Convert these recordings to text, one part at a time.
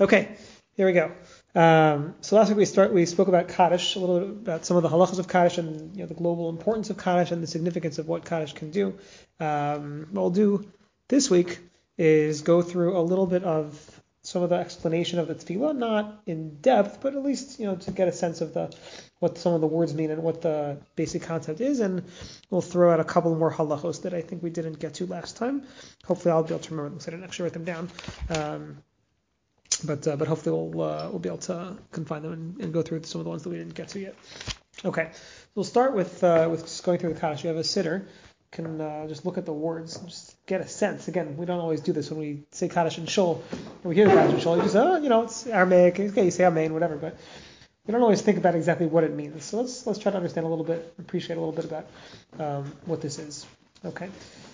Okay, here we go. So last week we spoke about Kaddish, a little bit about some of the halachas of Kaddish and the global importance of Kaddish and the significance of what Kaddish can do. What we'll do this week is go through a little bit of some of the explanation of the tefillah, not in depth, but at least to get a sense of what some of the words mean and what the basic concept is, and we'll throw out a couple more halachos that I think we didn't get to last time. Hopefully I'll be able to remember them because I didn't actually write them down. But hopefully we'll be able to confine them and go through some of the ones that we didn't get to yet. Okay, so we'll start with just going through the Kaddish. You have a siddur, can just look at the words and just get a sense. Again, we don't always do this when we say Kaddish in Shul. When we hear the Kaddish in Shul, you just it's Aramaic. Okay, you say Amen, whatever, but we don't always think about exactly what it means. So let's try to understand a little bit, appreciate a little bit about what this is. Okay,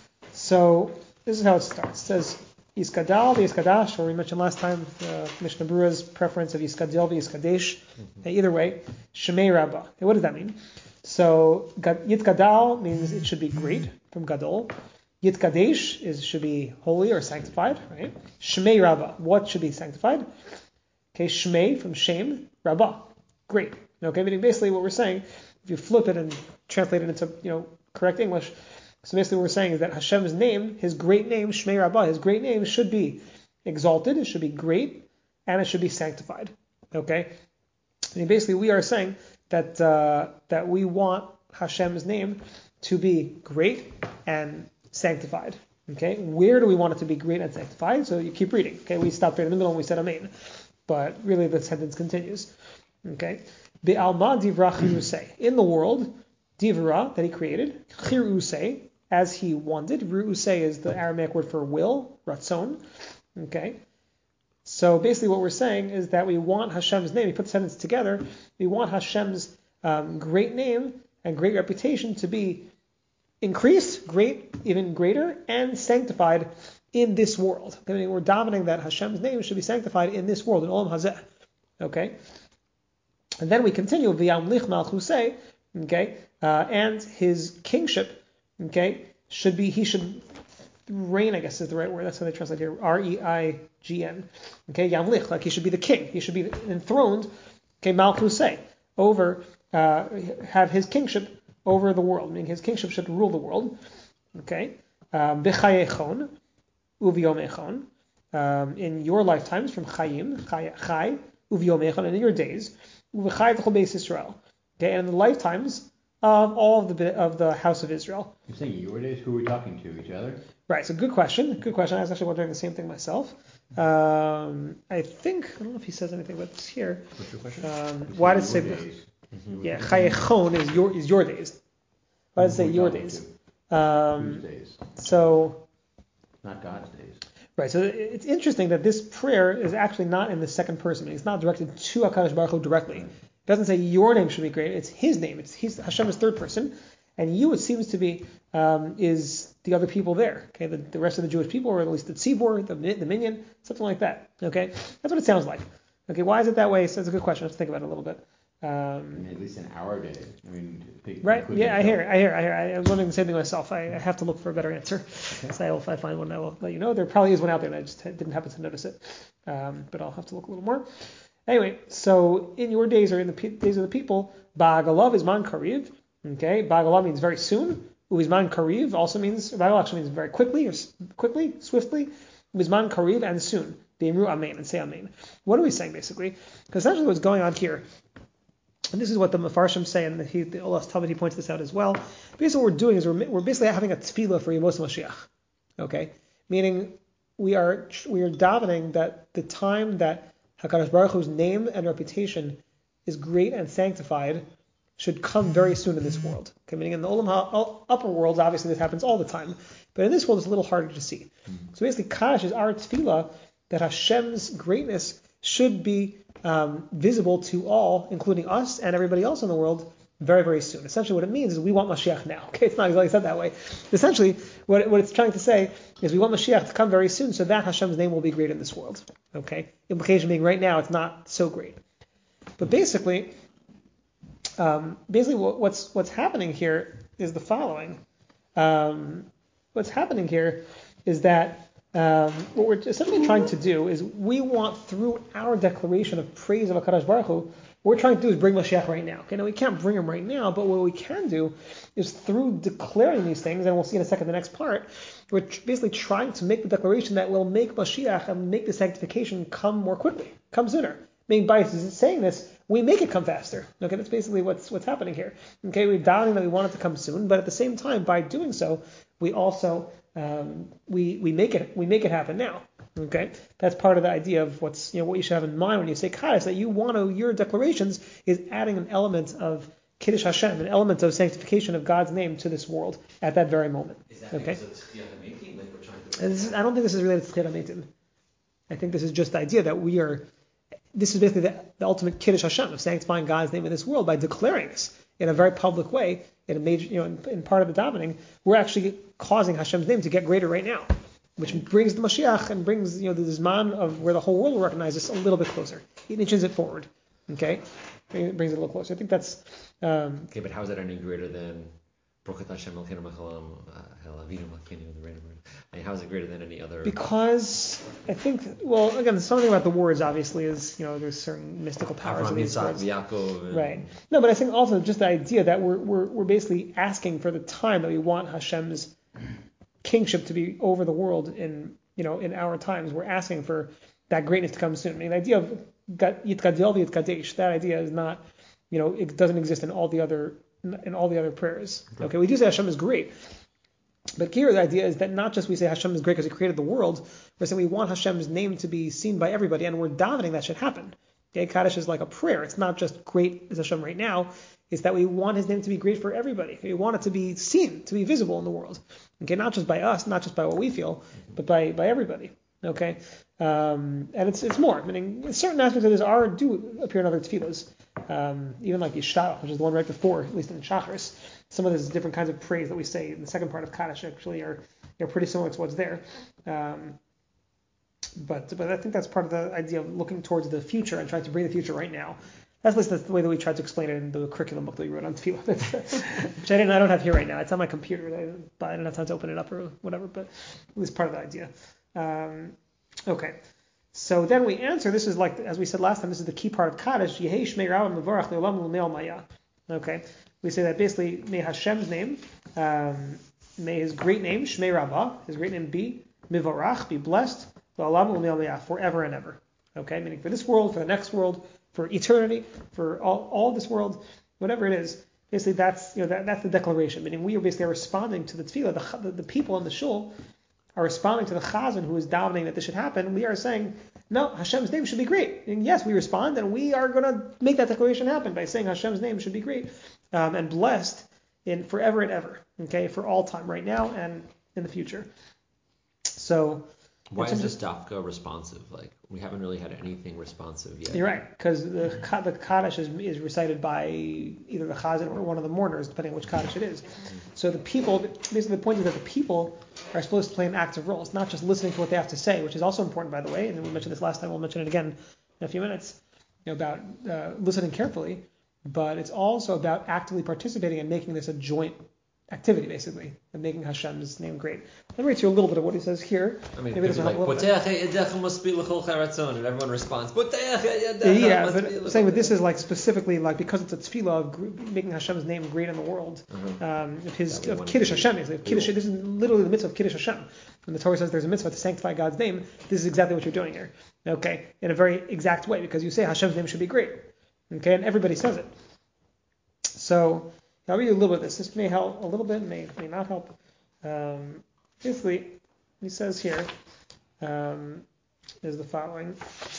so this is how it starts. It says Yiskadal v'Yiskadash, or we mentioned last time Mishnah Berurah's preference of Yiskadel v'Yiskadesh. Either way, Shemei Rabbah. Okay, what does that mean? So Yitkadal means it should be great, from Gadol. Yitkadesh should be holy or sanctified, right? Shemei Rabbah, what should be sanctified? Okay, Shemei from shame, Rabbah, great. Okay, meaning basically what we're saying, if you flip it and translate it into correct English, so basically what we're saying is that Hashem's name, his great name, Shmei Rabbah, his great name should be exalted, it should be great, and it should be sanctified. Okay? And basically we are saying that we want Hashem's name to be great and sanctified. Okay? Where do we want it to be great and sanctified? So you keep reading. Okay? We stopped right in the middle and we said Amen. But really the sentence continues. Okay? Be'alma divra chirusei. In the world, divra, that he created, chirusei, as he wanted. Ru'usei is the Aramaic word for will, ratzon. Okay? So basically what we're saying is that we want Hashem's name, we put the sentence together, we want Hashem's great name and great reputation to be increased, great, even greater, and sanctified in this world. I mean, we're dominating that Hashem's name should be sanctified in this world, in Olam Hazeh. Okay? And then we continue, V'yamlich malchusei, okay, and his kingship, okay, he should reign, I guess is the right word. That's how they translate here. R-E-I-G-N. Okay, Yamlich, like he should be the king. He should be enthroned, okay, Malchusei, over, have his kingship over the world, meaning his kingship should rule the world. Okay, B'chayechon, Uviyomechon, in your lifetimes, from Chayim, Chay, Uviyomechon, and in your days, Uv'chai v'chol beis Yisrael. Okay, and in the lifetimes of all of the house of Israel. You're saying your days? Who are we talking to? Each other? Right. So good question. Good question. I was actually wondering the same thing myself. I don't know if he says anything about this here. What's your question? Why does it say? Yeah, chayechon is your days. Why does it say your days? Whose days? So. Not God's days. Right. So it's interesting that this prayer is actually not in the second person. It's not directed to HaKadosh Baruch Hu directly. It doesn't say your name should be great. It's his name. Hashem is third person, and you, it seems to be, is the other people there. Okay, the rest of the Jewish people, or at least the tzibur, the minyan, something like that. Okay, that's what it sounds like. Okay, why is it that way? So that's a good question. Let's think about it a little bit. At least in our day. Right? Yeah, I hear. I'm wondering the same thing myself. I have to look for a better answer. Okay. So if I find one, I will let you know. There probably is one out there, and I just didn't happen to notice it. But I'll have to look a little more. Anyway, so in your days, or in the days of the people, Ba'agalav is man kariv. Okay, Ba'agalav means very soon. Uizman kariv also means, Ba'agalav actually means very quickly, or quickly, swiftly. Uizman kariv and soon. Be'imru amen, and say amen. What are we saying basically? Because essentially what's going on here, and this is what the Mefarshim say, and the Olas Talmud, he points this out as well. Basically what we're doing is we're basically having a tefillah for Yemos Mashiach. Okay? Meaning we are davening that the time that HaKadosh Baruch Hu's name and reputation is great and sanctified should come very soon in this world. Okay, meaning in the upper worlds, obviously this happens all the time, but in this world it's a little harder to see. So basically, Kaddish is our tefillah that Hashem's greatness should be visible to all, including us and everybody else in the world, very, very soon. Essentially what it means is we want Mashiach now. Okay, it's not exactly said that way. Essentially, what it's trying to say is we want Mashiach to come very soon so that Hashem's name will be great in this world. Okay? Implication being right now it's not so great. But basically what's happening here is the following. What's happening here is that What we're essentially trying to do is we want, through our declaration of praise of HaKadosh Baruch Hu, what we're trying to do is bring Mashiach right now. Okay, now we can't bring him right now, but what we can do is through declaring these things, and we'll see in a second the next part, we're basically trying to make the declaration that will make Mashiach and make the sanctification come more quickly, come sooner. Meaning by saying this, we make it come faster. Okay, that's basically what's happening here. Okay, we're doubting that we want it to come soon, but at the same time, by doing so, we also we make it happen now. Okay, that's part of the idea of what you should have in mind when you say Kaddish, that your declarations is adding an element of Kiddush Hashem, an element of sanctification of God's name to this world at that very moment. Is that okay? Because of Tchiyat HaMeitim, like we're trying to... I don't think this is related to Tchiyat HaMeitim. I think this is just the idea that this is basically the ultimate Kiddush Hashem, of sanctifying God's name in this world by declaring this in a very public way, in a major, in part of the davening. We're actually causing Hashem's name to get greater right now, which brings the Mashiach and brings the Zman of where the whole world will recognize this a little bit closer. It inches it forward. Okay, it brings it a little closer. I think that's. Okay, but how is that any greater than Baruch Hashem Elkeinu Mechalam Hel Avinu Malkeinu, the random word? I mean, how is it greater than any other? Because I think, well, again, something about the words obviously is, there's certain mystical powers in these words. Yaakov, right. No, but I think also just the idea that we're basically asking for the time that we want Hashem's kingship to be over the world in our times. We're asking for that greatness to come soon. I mean, the idea of Yitgadel v'Yitkadesh, that idea is not, it doesn't exist in all the other prayers. Okay, we do say Hashem is great. But here the idea is that not just we say Hashem is great because he created the world, we're saying we want Hashem's name to be seen by everybody, and we're davening that should happen. Okay, Kaddish is like a prayer. It's not just great is Hashem right now, it's that we want his name to be great for everybody. We want it to be seen, to be visible in the world. Okay, not just by us, not just by what we feel, but by everybody. Okay, and it's more. Meaning certain aspects of this do appear in other tefillos, even like Yishtarach, which is the one right before, at least in Shacharis. Some of these different kinds of praise that we say in the second part of Kaddish actually are pretty similar to what's there. But I think that's part of the idea of looking towards the future and trying to bring the future right now. That's at least the way that we tried to explain it in the curriculum book that we wrote on tefillah, which I don't have here right now. It's on my computer, but I don't have time to open it up or whatever. But at least part of the idea. Okay. So then we answer. This is like, as we said last time, this is the key part of Kaddish. Yehei Shmei Rabbah Mevorach Le'olam U'Le'ol Maya. Okay. We say that basically, may Hashem's name, may his great name, Shmei Rabbah, his great name be Mivorach, be blessed, Le'olam U'Le'ol Maya, forever and ever. Okay. Meaning for this world, for the next world, for eternity, for all this world, whatever it is. Basically, that's that's the declaration. Meaning we are basically responding to the tefillah. The people in the shul are responding to the chazan who is davening that this should happen. We are saying, no, Hashem's name should be great. And yes, we respond, and we are going to make that declaration happen by saying Hashem's name should be great and blessed in forever and ever. Okay, for all time, right now and in the future. So. Why is this dafka responsive? Like, we haven't really had anything responsive yet. You're right, because the Kaddish is recited by either the Chazan or one of the mourners, depending on which Kaddish it is. So the people, basically the point is that the people are supposed to play an active role. It's not just listening to what they have to say, which is also important, by the way, and we mentioned this last time, we'll mention it again in a few minutes, about listening carefully, but it's also about actively participating and making this a joint activity, basically, and making Hashem's name great. Let me read you a little bit of what he says here. I mean, maybe this like, and everyone responds, yeah, but I'm saying that this is like specifically like because it's a tefillah of making Hashem's name great in the world, of Kiddush Hashem. This is literally the mitzvah of Kiddush Hashem. When the Torah says there's a mitzvah to sanctify God's name, this is exactly what you're doing here. Okay, in a very exact way, because you say Hashem's name should be great. Okay, and everybody says it. So. I'll read you a little bit of this. This may help a little bit, may not help. Basically, he says here is the following.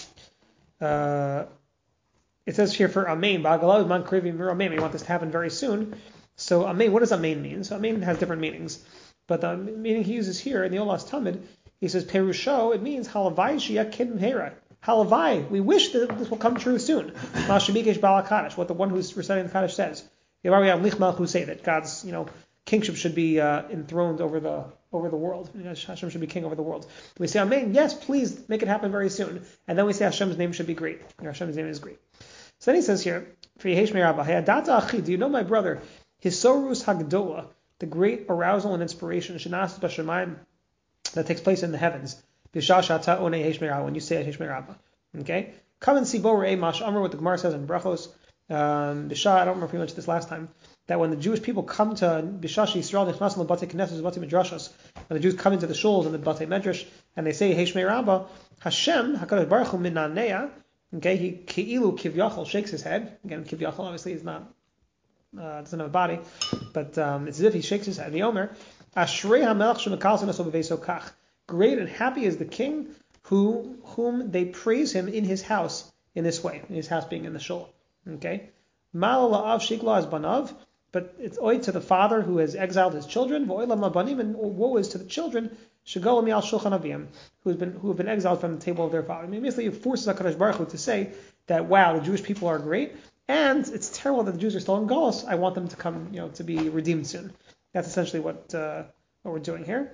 It says here for Amen, Ba'agalav Man Krivim Amen. We want this to happen very soon. So Amen, what does Amen mean? So Amen has different meanings. But the meaning he uses here in the Olas Tamid, he says Perusho, it means Halavai Shia Kim Hera. Halavai, we wish that this will come true soon. Ma'ashemikesh Bala Kaddish, what the one who's reciting the Kaddish says. We have Lich Malchus say that God's kingship should be enthroned over the world. Hashem should be king over the world. We say Amen. Yes, please make it happen very soon. And then we say Hashem's name should be great. Hashem's name is great. So then he says here, do you know my brother? Hisorus Hagdola, the great arousal and inspiration that takes place in the heavens. Bishashata one Heshmei Rabba, when you say Heshmei Rabba. Okay? Come and see Borei Mash Amr, what the Gemara says in Brachos. Bisha, I don't remember pretty much this last time, that when the Jewish people come to Bishash Yisrael, Nechnas L'Batei Knesses, Batei Midrashos, when the Jews come into the shuls and the Batei Medrash, and they say Heshmei Rabba, Hashem, HaKadosh Baruch Hu Minanea, okay, he Ki'ilu Kivyachol shakes his head. Again, Kivyachol obviously is not, doesn't have a body, but it's as if he shakes his head. The Omer, Ashrei HaMelech Shemekal Sanaso B'Veiso Kach. Great and happy is the king whom they praise him in his house in this way, in his house being in the shul. Okay? Mal la'av shikla as banav, but it's oi to the father who has exiled his children, v'oi la'mabanim, and woe is to the children, shagol mi'al shulchan avim, who have been exiled from the table of their father. I mean, basically it forces HaKadosh Baruch Hu to say that, wow, the Jewish people are great, and it's terrible that the Jews are still in Galus. I want them to come, to be redeemed soon. That's essentially what we're doing here.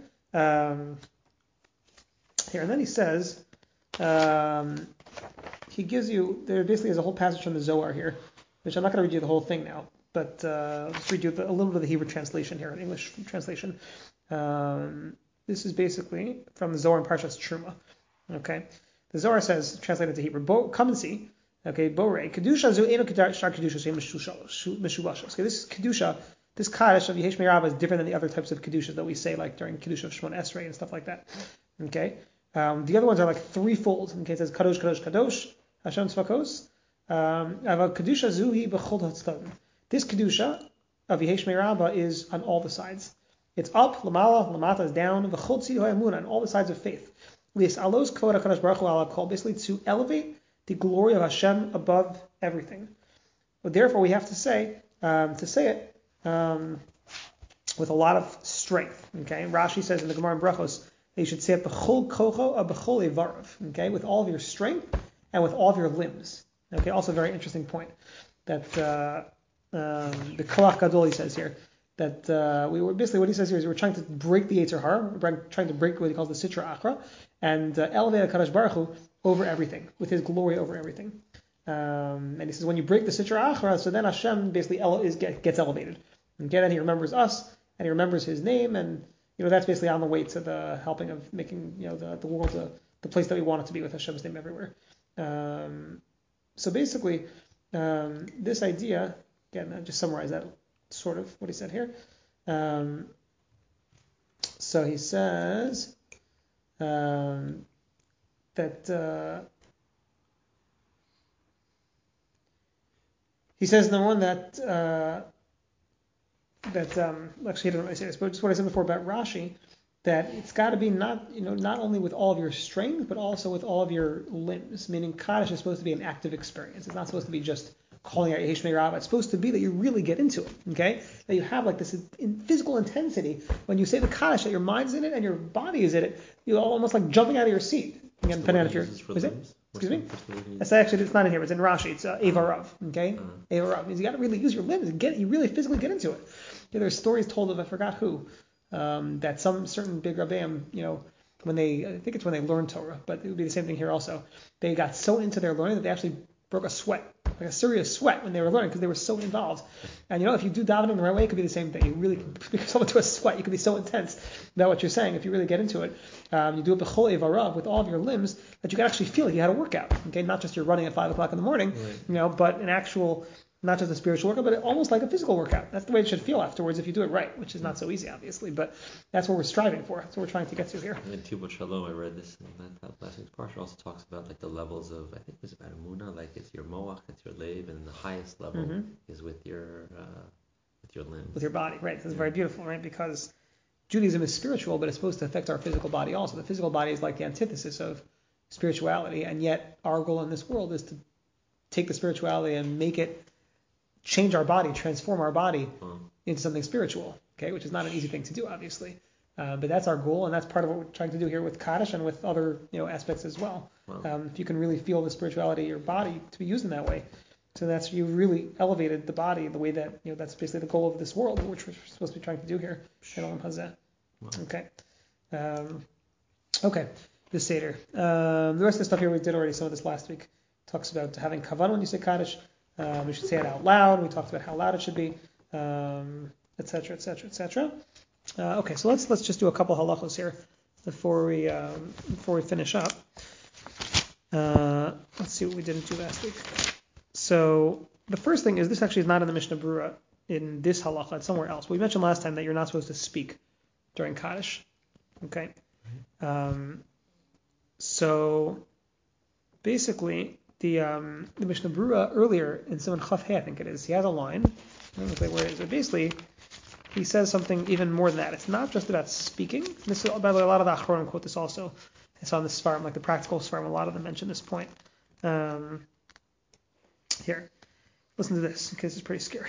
And then he says, he gives you, there basically is a whole passage from the Zohar here, which I'm not going to read you the whole thing now, but I'll just read you a little bit of the Hebrew translation here, an English translation. This is basically from the Zohar in Parshas Truma. Okay, the Zohar says, translated to Hebrew, come and see. Okay, Borei, Kedusha zu eno shar Kedusha meshubashos. Okay, this Kedusha, this Kaddish of Yehesh Me'Rabba is different than the other types of Kedushas that we say, like during Kedusha of Shemon Esrei and stuff like that. Okay, the other ones are like threefold. Okay, it says Kadosh, Kadosh, Kadosh, Hashem Tzvakos. Kedusha zuhi b'chol hatzaddim. This Kedusha of Yehesh Me'Rabba is on all the sides. It's up, lamala, lamata is down, v'chol tzid ha'emunah, on all the sides of faith. Lis alos kvod HaKadosh Baruch Hu ala kol, basically to elevate the glory of Hashem above everything. But therefore we have to say it with a lot of strength. Okay, Rashi says in the Gemara in Brachos that you should say it b'chol kocho b'chol evarav. Okay, with all of your strength and with all of your limbs. Okay, also a very interesting point that the Koach Gadol, he says here, that we were basically, what he says here is we're trying to break the Yetzer Hara, we're trying to break what he calls the Sitra Achra, and elevate HaKadosh Baruch Hu over everything, with his glory over everything. And he says when you break the Sitra Achra, so then Hashem basically gets elevated. Okay, then he remembers us, and he remembers his name, and that's basically on the way to the helping of making the world the place that we want it to be, with Hashem's name everywhere. So basically, this idea, again, I'll just summarize that sort of what he said here. So he says that he says number one that actually I don't know I say this, but just what I said before about Rashi, that it's got to be not only with all of your strength, but also with all of your limbs. Meaning, Kaddish is supposed to be an active experience. It's not supposed to be just calling out Yehesh Me'Rabba. It's supposed to be that you really get into it. Okay, that you have like this physical intensity when you say the Kaddish, that your mind's in it and your body is in it. You're almost like jumping out of your seat. Again, depending on if you're. Excuse me. It's not in here. It's in Rashi. It's Evarav. Okay, Evarav means you got to really use your limbs and you really physically get into it. There's stories told of I forgot who. That some certain big Rabbeim, when they learned Torah, but it would be the same thing here also. They got so into their learning that they actually broke a sweat, like a serious sweat when they were learning, because they were so involved. And if you do davening the right way, it could be the same thing. You really can become into a sweat. You can be so intense about what you're saying if you really get into it. You do it b'chol evarav with all of your limbs that you can actually feel like you had a workout. Okay, not just you're running at 5 o'clock in the morning, right. But an actual. Not just a spiritual workout, but almost like a physical workout. That's the way it should feel afterwards if you do it right, which is not so easy, obviously, but that's what we're striving for. That's what we're trying to get to here. In Tibot Shalom, I read this, and that last week's parsha also talks about like the levels of, I think it's about Emunah, like it's your moach, it's your lev, and the highest level is with your limbs. With your body, right. That's very beautiful, right? Because Judaism is spiritual, but it's supposed to affect our physical body also. The physical body is like the antithesis of spirituality, and yet our goal in this world is to take the spirituality and make it change our body, transform our body into something spiritual, okay, which is not an easy thing to do, obviously. But that's our goal, and that's part of what we're trying to do here with Kaddish and with other aspects as well. Wow. If you can really feel the spirituality of your body to be used in that way, so that's you really elevated the body the way that that's basically the goal of this world, which we're supposed to be trying to do here. Wow. Okay. Okay. This Seder. The rest of the stuff here we did already. Some of this last week talks about having kavanah when you say Kaddish. We should say it out loud. We talked about how loud it should be, etc., etc., etc. Okay, so let's just do a couple halachos here before we finish up. Let's see what we didn't do last week. So the first thing is, this actually is not in the Mishnah Berurah in this halacha. It's somewhere else. We mentioned last time that you're not supposed to speak during Kaddish. Okay. So basically, the Mishnah Berurah earlier in Siman Chaf Hey, I think it is, he has a line. I don't know where it is, but basically he says something even more than that. It's not just about speaking. This is, by the way, a lot of the Achronim quote this also. It's on the Sfarim, like the practical Sfarim. A lot of them mention this point. Here, listen to this, because it's pretty scary.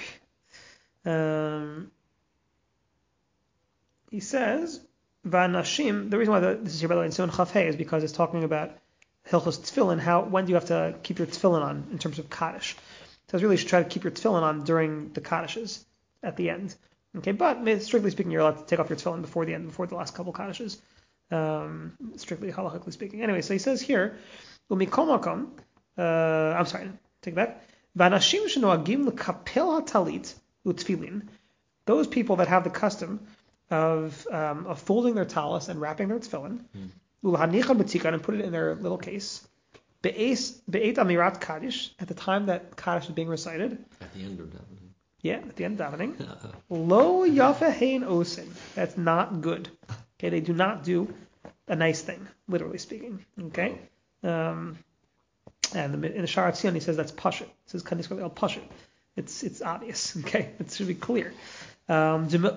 He says, V'anashim, the reason why this is here, by the way, in Siman Chaf Hey, is because it's talking about Hilchos Tefillin, when do you have to keep your Tefillin on in terms of Kaddish. So really you should try to keep your Tefillin on during the Kaddishes at the end. Okay, but strictly speaking, you're allowed to take off your Tefillin before the end, before the last couple Kaddishes. Strictly halachically speaking. Anyway, so he says here, I'm sorry, take it back. V'anashim shenoagim l'kapel hatalit u'tfilin. Those people that have the custom of folding their talis and wrapping their tefillin, ul'hanicha b'tikan, and put it in their little case, be'et amirat kaddish, at the time that kaddish is being recited. At the end of davening. Yeah, at the end of davening. Lo yafa hein osin. That's not good. Okay, they do not do a nice thing, literally speaking. Okay, and in the Sha'ar Tzion he says that's pashut. It says kanis al pashut. It's obvious. Okay, it should be clear. Because you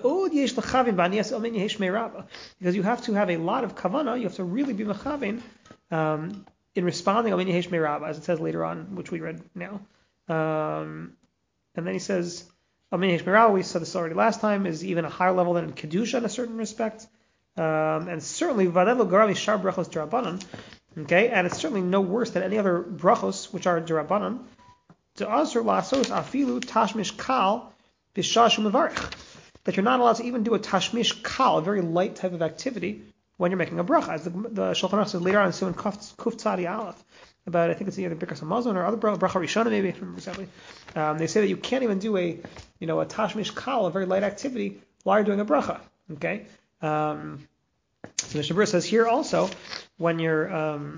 have to have a lot of kavanah, you have to really be mechavin in responding al yesh me'raba, as it says later on, which we read now. And then he says al yesh me'raba, we said this already last time, is even a higher level than in kedusha in a certain respect. And certainly vadelo garami shar brachos derabanan. Okay, and it's certainly no worse than any other brachos which are derabanan. To asur lasos afilu tashmish kal b'shashu mevarich. That you're not allowed to even do a tashmish kal, a very light type of activity, when you're making a bracha. As the Shulchan Aruch says later on in Siman Kuf Tzadi Aleph, about, I think it's either Birkas Hamazon or other bracha Rishona, maybe, I don't remember exactly. They say that you can't even do a tashmish kal, a very light activity, while you're doing a bracha. Okay. So Mishnah Berurah says here also, when you're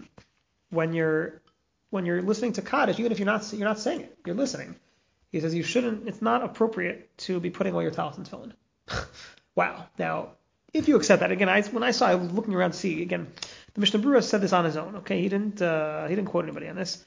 listening to Kaddish, even if you're not saying it, you're listening. He says you shouldn't. It's not appropriate to be putting all your talis in tefillin. Wow. Now, if you accept that, again, I was looking around to see again. The Mishnah Berurah said this on his own. Okay, he didn't quote anybody on this.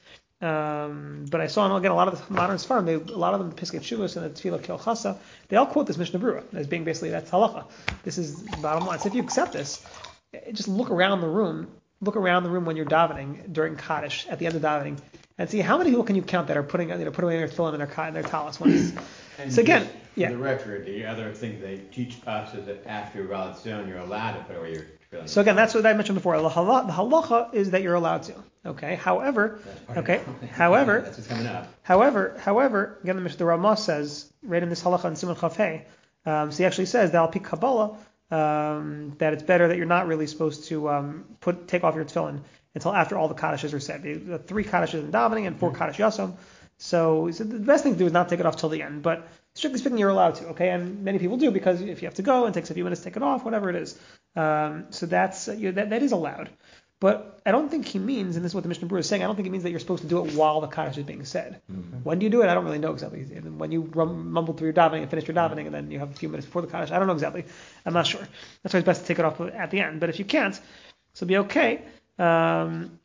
But I saw again a lot of the modern Sfarim, a lot of them, the Piskei Teshuvos and the Tefillah Kil Chasa, they all quote this Mishnah Berurah as being basically that's halacha. This is the bottom line. So if you accept this, just look around the room when you're davening during Kaddish at the end of davening, and see how many people can you count that are putting away their tefillin and their talis. So again, for the record, the other thing they teach us is that after Rav Tzion, you're allowed to put away your tefillin. So again, that's what I mentioned before. The halacha is that you're allowed to. Okay. However, that's what's coming up. However, again, the Ramah says right in this halacha in Siman Chaf Hey, so he actually says that al pi Kabbalah, that it's better that you're not really supposed to take off your tefillin until after all the kaddishes are said. The 3 kaddishes in davening and 4 kaddish yasam. So the best thing to do is not take it off till the end. But strictly speaking, you're allowed to. Okay, and many people do because if you have to go and it takes a few minutes to take it off, whatever it is. So that's that is allowed. But I don't think he means, and this is what the Mishnah Berurah is saying, I don't think it means that you're supposed to do it while the Kaddish is being said. Mm-hmm. When do you do it? I don't really know exactly. When you mumble through your davening and finish your davening, and then you have a few minutes before the Kaddish, I don't know exactly. I'm not sure. That's why it's best to take it off at the end. But if you can't, so be okay. Again,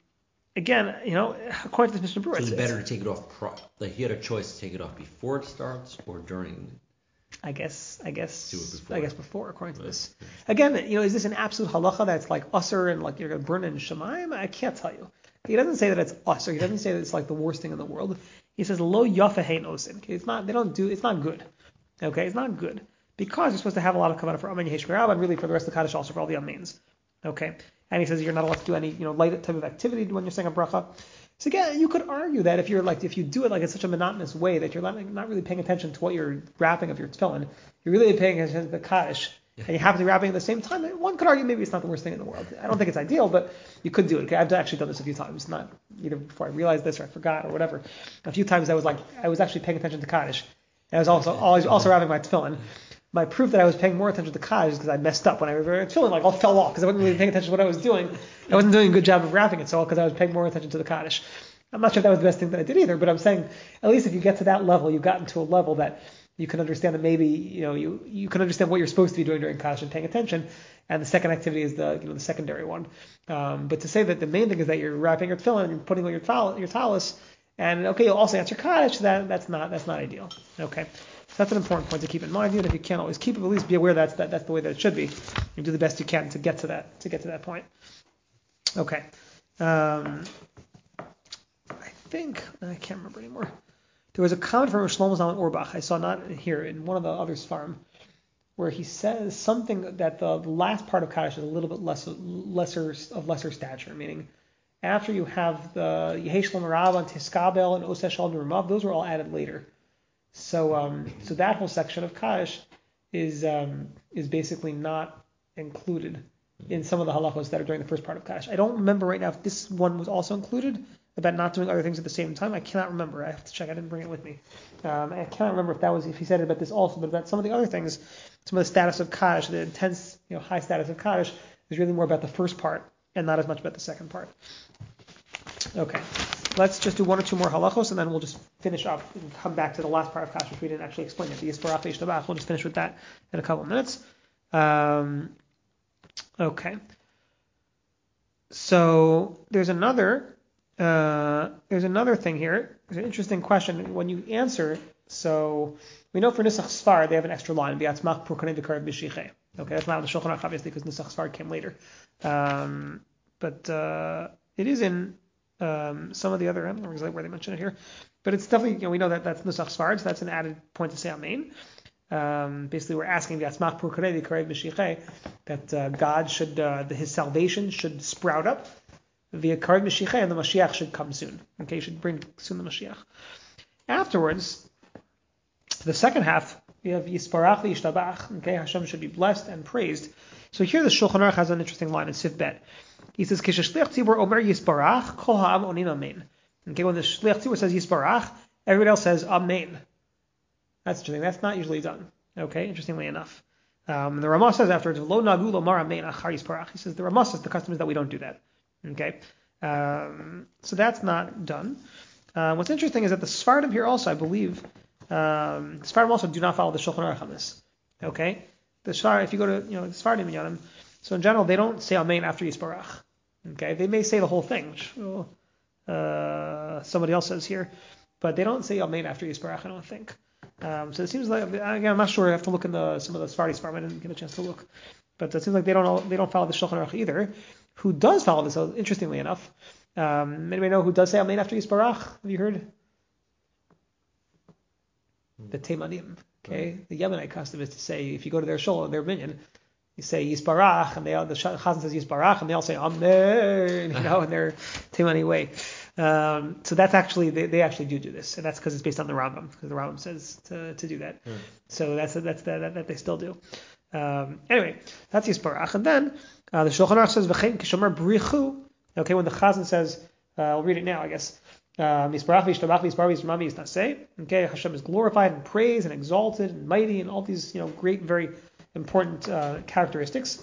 according to this Mishnah Berurah, so it's better to take it off. Like you had a choice to take it off before it starts or during. I guess before, according to this. Again, is this an absolute halacha that's like usher and like you're going to burn it in Shemaim? I can't tell you. He doesn't say that it's usher. He doesn't say that it's like the worst thing in the world. He says lo yafa hein osin. It's not. It's not good. Okay, it's not good because you're supposed to have a lot of kavanah for Amen Yehesh Me'raba and really for the rest of the Kaddish also for all the Amens. Okay, and he says you're not allowed to do any light type of activity when you're saying a bracha. So again, you could argue that if you do it like in such a monotonous way that you're not really paying attention to what you're wrapping of your tefillin, you're really paying attention to the Kaddish, and you happen to be wrapping at the same time, one could argue maybe it's not the worst thing in the world. I don't think it's ideal, but you could do it. Okay? I've actually done this a few times, not either before I realized this or I forgot or whatever. A few times I was actually paying attention to Kaddish, and I was also wrapping my tefillin. my proof that I was paying more attention to Kaddish is because I messed up when I was feeling like all fell off because I wasn't really paying attention to what I was doing. I wasn't doing a good job of wrapping it, so because I was paying more attention to the Kaddish. I'm not sure if that was the best thing that I did either, but I'm saying at least if you get to that level, you've gotten to a level that you can understand that maybe you can understand what you're supposed to be doing during Kaddish and paying attention, and the second activity is the secondary one. But to say that the main thing is that you're wrapping your tefillin and you're putting on your talus, and okay, you'll also answer Kaddish, that's not ideal. Okay. That's an important point to keep in mind. Even if you can't always keep it, at least be aware that's the way that it should be. You do the best you can to get to that point. Okay. I think I can't remember anymore. There was a comment from Shlomo Zalman Auerbach. I saw not here in one of the other Sfarim, where he says something that the last part of Kaddish is a little bit lesser stature, meaning after you have the Yehesh Shalom Rav and Tiskabel and Oseh Shalom Rumav, those were all added later. So that whole section of Kaddish is basically not included in some of the halachos that are during the first part of Kaddish. I don't remember right now if this one was also included about not doing other things at the same time. I cannot remember. I have to check. I didn't bring it with me. I cannot remember if he said it about this also, but about some of the other things, some of the status of Kaddish, the intense, high status of Kaddish is really more about the first part and not as much about the second part. Okay. Let's just do one or two more halachos, and then we'll just finish up and come back to the last part of Kaddish, which we didn't actually explain yet. The Yisparach Yishtabach. We'll just finish with that in a couple of minutes. Okay. So there's another thing here. There's an interesting question when you answer. So we know for Nisach Sfar they have an extra line. V'atzmach purkanei v'karev b'shichei. Okay, that's not on the Shulchan Aruch obviously because Nisach Sfar came later. But it is in some of the other, I don't know exactly where they mention it here, but it's definitely, we know that that's Nusach Sfard, so that's an added point to say Amen. Basically, we're asking that God should, his salvation should sprout up, via Karev Mashiach, and the Mashiach should come soon. Okay, you should bring soon the Mashiach. Afterwards, the second half, we have Yisparach v'Yishtabach. Okay, Hashem should be blessed and praised. So here the Shulchan Aruch has an interesting line in Sif Bet. He says, "Kishashliach tzibur omer Yisparach, kol ha'am onin amen." Okay, when the Shliach tzibur says Yisparach, everybody else says Amen. That's interesting. That's not usually done. Okay, interestingly enough. The Ramah says afterwards, "Lo nagu lomar amen achar Yisparach." He says the Ramah says the custom is that we don't do that. Okay, so that's not done. What's interesting is that the Sfardim here also, I believe, the Sfardim also do not follow the Shulchan Aruch on this. Okay, the Sfardim, if you go to the Sfardim and Yonim, so in general they don't say Amen after Yisparach. Okay, they may say the whole thing, which somebody else says here, but they don't say Amen after Yisparach, I don't think. So it seems like, again, I'm not sure. I have to look in some of the Sephardi Sfarim. I didn't get a chance to look, but it seems like they don't follow the Shulchan Aruch either. Who does follow this? Interestingly enough, anybody know who does say Amen after Yisparach? Have you heard? The Teimanim. Okay, the Yemenite custom is to say if you go to their shul, their minyan, you say Yisparach, and the Chazan says Yisparach, and they all say Amen, in their Teimani way. So that's actually they actually do this, and that's because it's based on the Rambam, because the Rambam says to do that. So that's that they still do. Anyway, that's Yisparach, and then the Shulchan Aruch says V'chein kishomer brichu. Okay, when the Chazan says, I'll read it now, I guess. Yisparach v'yishtabach v'yisbar v'yismami yisnaseh. Okay, Hashem is glorified and praised and exalted and mighty and all these great, very important characteristics.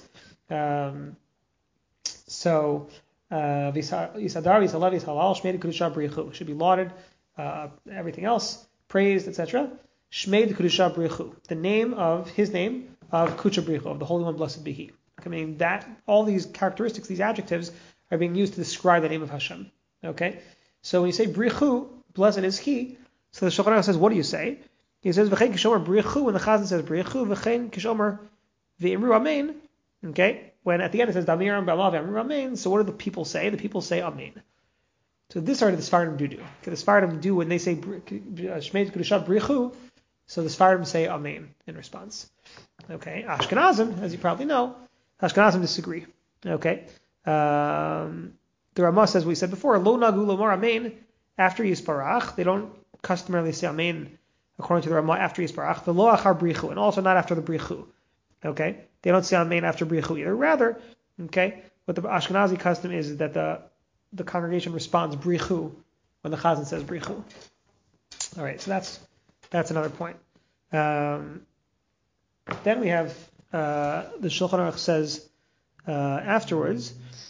So. Yisadar, Yisalav, Yisalal, Shmeid Kedusha Brichu should be lauded. Everything else, praised, etc. Shmeid Kedusha Brichu, his name of Kucha Brichu, of the Holy One, blessed be He. I mean that all these characteristics, these adjectives, are being used to describe the name of Hashem. Okay, so when you say Brichu, blessed is He. So the Shulchan Aruch says, what do you say? He says V'chein kishomer Brichu. When the Chazan says Brichu, V'chein kishomer v'imru Amen. Okay. When at the end it says Damiram B'amav Amru Amen, so what do the people say? The people say Amen. So this already the Sfardim do. Okay, the Sfardim do when they say Shmeid Kedusha Brichu, so the Sfardim say Amen in response. Okay, Ashkenazim, as you probably know, Ashkenazim disagree. Okay, the Ramah says what we said before, Lo Nagu Lomar Amen after Yisparach. They don't customarily say Amen according to the Ramah after Yisparach. The Lo Achar Brichu, and also not after the Brichu. Okay, they don't say Amen after Brichu either. Rather, okay, what the Ashkenazi custom is that the congregation responds Brichu when the Chazan says Brichu. All right, so that's another point. Then we have the Shulchan Aruch says afterwards,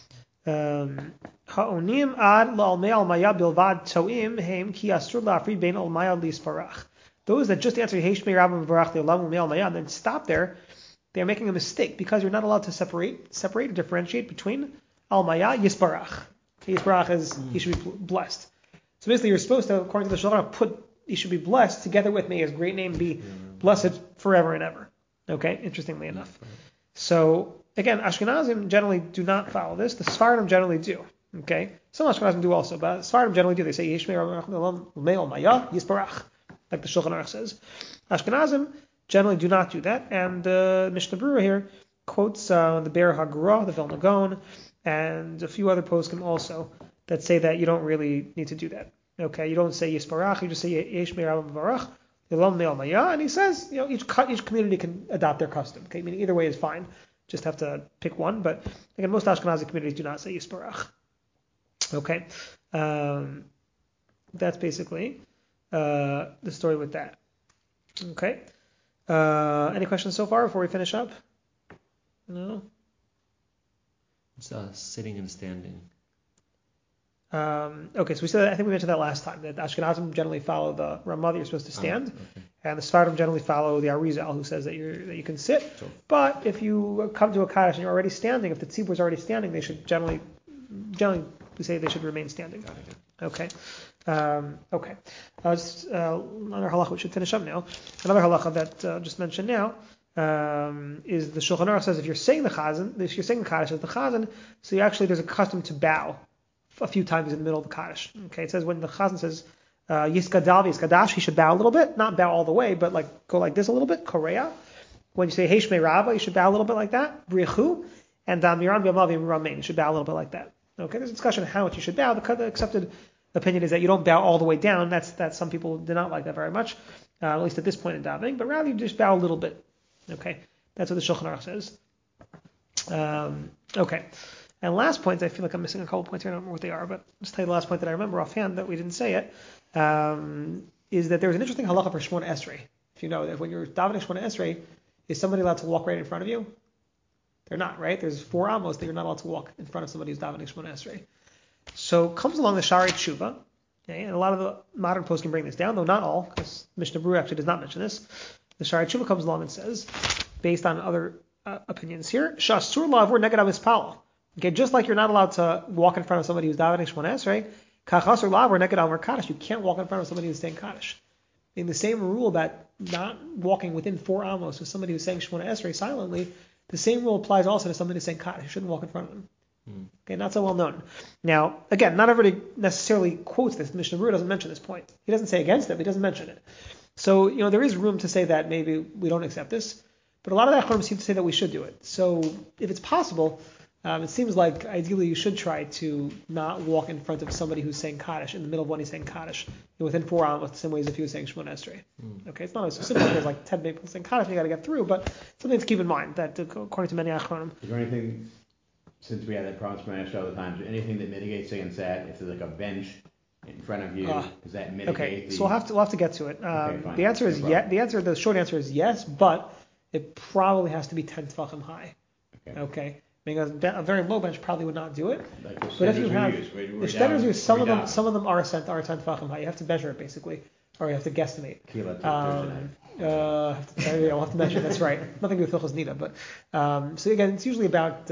Ha'onim ad la'almei almaya bilvad to'im heim ki asur la'afrid bein almaya lisparach. Those that just answer Heshmei Rabbim Varach Le'olam Almei Almaya and then stop there, they are making a mistake because you're not allowed to separate or differentiate between Almaya Yisparach. Yisparach is he should be blessed. So basically, you're supposed to, according to the Shulchan, put he should be blessed together with me, his great name be blessed forever and ever. Okay, interestingly enough. So again, Ashkenazim generally do not follow this. The Sephardim generally do. Okay, some Ashkenazim do also, but Sephardim generally do. They say Yeshmei Le'olam Almaya Yisparach, like the Shulchan Aruch says. Ashkenazim generally do not do that, and Mishnah Berurah here quotes the Be'er HaGura, the Vilna Gaon, and a few other poskim also that say that you don't really need to do that. Okay, you don't say Yisparach, you just say Yeshmei Rabbim Varach, Le'olam Almaya, and he says, each community can adopt their custom. Okay, meaning either way is fine. Just have to pick one, but again, most Ashkenazi communities do not say Yisparach. Okay, that's basically the story with that. Okay. Any questions so far before we finish up? No? It's sitting and standing. Okay, so we said, I think we mentioned that last time, that Ashkenazim generally follow the Ramah that you're supposed to stand, and the Sephardim generally follow the Arizal, who says that you can sit. Sure. But if you come to a Kaddish and you're already standing, if the tzibur is already standing, they should generally we say they should remain standing. Okay. Okay. Another halacha we should finish up now. Another halacha that just mentioned now is the Shulchan Aruch says if you're saying the Chazan, if you're saying the Kaddish as the Chazan, so there's a custom to bow a few times in the middle of the Kaddish. Okay. It says when the Chazan says Yiskadav Yiskadash, he should bow a little bit, not bow all the way, but like go like this a little bit. Korea. When you say Heshmei Rava, you should bow a little bit like that. Brichu. And Miran B'Amavim Ramein, you should bow a little bit like that. Okay. There's a discussion of how much you should bow. The accepted opinion is that you don't bow all the way down. That's some people do not like that very much, at least at this point in davening. But rather you just bow a little bit. Okay, that's what the Shulchan Aruch says. Okay, and last point, I feel like I'm missing a couple points here. I don't remember what they are, but I'll just tell you the last point that I remember offhand that we didn't say it, is that there's an interesting halacha for Shmona Esrei. If you know that when you're davening Shmona Esrei, is somebody allowed to walk right in front of you? They're not, right? There's 4 amos that you're not allowed to walk in front of somebody who's davening Shmona Esrei. So comes along the Shari Tshuva, okay, and a lot of the modern posts can bring this down, though not all, because Mishnah Berurah actually does not mention this. The Shari Tshuva comes along and says, based on other opinions here, Shasur la'avur neged hamispal. Okay, just like you're not allowed to walk in front of somebody who's davening Shmona Esrei, kachasur la'avur neged amar Kaddish. You can't walk in front of somebody who's saying Kaddish. In the same rule that not walking within 4 amos with somebody who's saying Shmona Esrei silently, the same rule applies also to somebody who's saying Kaddish. You shouldn't walk in front of them. Okay, not so well known. Now, again, not everybody necessarily quotes this. Mishnah Berurah doesn't mention this point. He doesn't say against it, but he doesn't mention it. So, there is room to say that maybe we don't accept this, but a lot of the Achronim seem to say that we should do it. So, if it's possible, it seems like ideally you should try to not walk in front of somebody who's saying Kaddish in the middle of when he's saying Kaddish, within 4 amos, the same way as if he was saying Shemona Esrei. Okay, it's not as simple as like 10 people saying Kaddish, you got to get through, but something to keep in mind that according to many Achronim. Is there anything? Since we had that problem with Shemona Esrei all the time, is there anything that mitigates against that? If there's like a bench in front of you, does that mitigate? Okay, so we'll have to get to it. The answer is yes. The short answer is yes, but it probably has to be 10 tefachim high. Okay. Because a very low bench probably would not do it. Like the but if you have the standards use some of them are 10 tefachim high. You have to measure it basically, or you have to guesstimate. I'll have to measure. That's right. Nothing to do with Hilchos Nida, but so again, it's usually about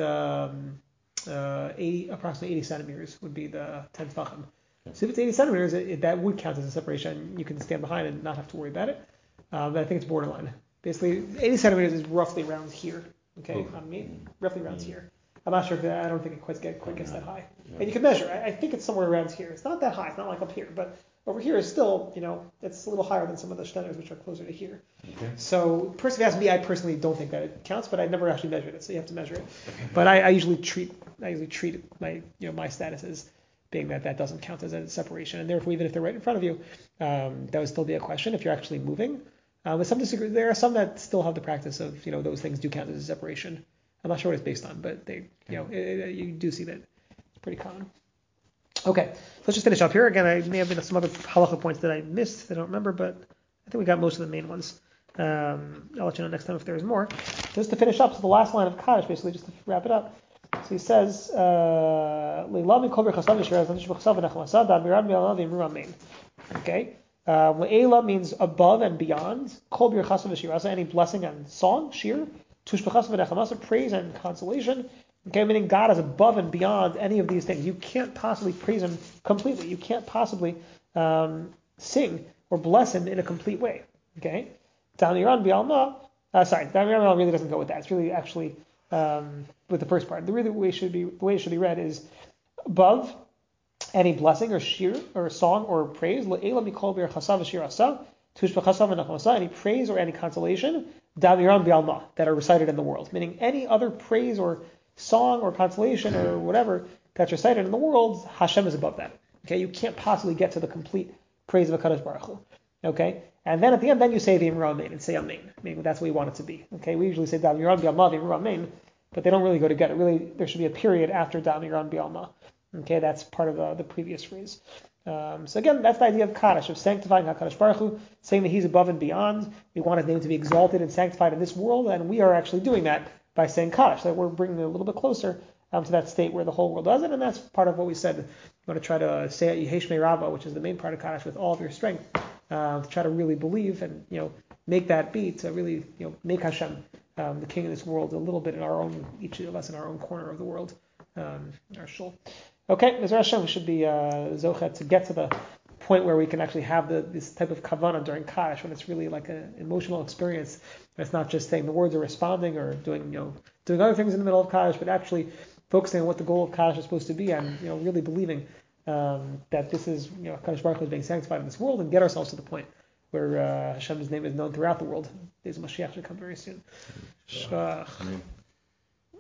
approximately 80 centimeters would be the 10 tefachim. So if it's 80 centimeters, that would count as a separation. You can stand behind and not have to worry about it. But I think it's borderline. Basically, 80 centimeters is roughly around here. Okay, on me, roughly around here. I'm not sure I don't think it quite gets that high. And you can measure. I think it's somewhere around here. It's not that high. It's not like up here, but over here is still, it's a little higher than some of the shtenders, which are closer to here. Okay. So, if you ask me, I personally don't think that it counts, but I never actually measured it, so you have to measure it. But I usually treat my my status as being that doesn't count as a separation, and therefore even if they're right in front of you, that would still be a question if you're actually moving. But some disagree. There are some that still have the practice of those things do count as a separation. I'm not sure what it's based on, but they you do see that it's pretty common. Okay, let's just finish up here. Again, I may have been some other halacha points that I missed. I don't remember, but I think we got most of the main ones. I'll let you know next time if there's more. Just to finish up, so the last line of Kaddish, basically, just to wrap it up. So he says, okay. Le'ela means above and beyond. Kol birchasa v'shirasa, any blessing and song, shir. Tushbechasa v'nechamasa, praise and consolation. Okay, meaning God is above and beyond any of these things. You can't possibly praise Him completely. You can't possibly sing or bless Him in a complete way. Okay, Damiran bi'alma. Damiran bi'alma really doesn't go with that. It's really actually with the first part. The way it should be read is above any blessing or shir or song or praise. Le'ela mikol birchasa v'shirasa. Tushbechasa v'nechamasa, any praise or any consolation. Damiran bi'alma, that are recited in the world. Meaning any other praise or song or consolation or whatever that's recited in the world, Hashem is above that. Okay, you can't possibly get to the complete praise of HaKadosh Baruch Hu. Okay, and then at the end, then you say V'imra Amen and say Amen. I mean, that's what we want it to be. Okay, we usually say Dam Yiran Bi'alma V'imra Amen, but they don't really go together. Really, there should be a period after Dam Yiran Bi'alma. Okay, that's part of the previous phrase. So again, that's the idea of Kaddish, of sanctifying HaKadosh Baruch Hu, saying that He's above and beyond. We want His name to be exalted and sanctified in this world, and we are actually doing that by saying Kaddish, that we're bringing it a little bit closer to that state where the whole world does it, and that's part of what we said. You want to try to say at Yehesh Me Rava, which is the main part of Kaddish, with all of your strength, to try to really believe and make that be, to really make Hashem the king of this world a little bit in our own, each of us in our own corner of the world, our shul. Okay, Mr. Hashem, we should be zochet to get to the point where we can actually have this type of kavanah during Kaddish, when it's really like an emotional experience. It's not just saying the words or responding or doing other things in the middle of Kaddish, but actually focusing on what the goal of Kaddish is supposed to be, and really believing that this is Kaddish Baruch Hu is being sanctified in this world, and get ourselves to the point where Hashem's name is known throughout the world. Days of Mashiach should come very soon. Shach.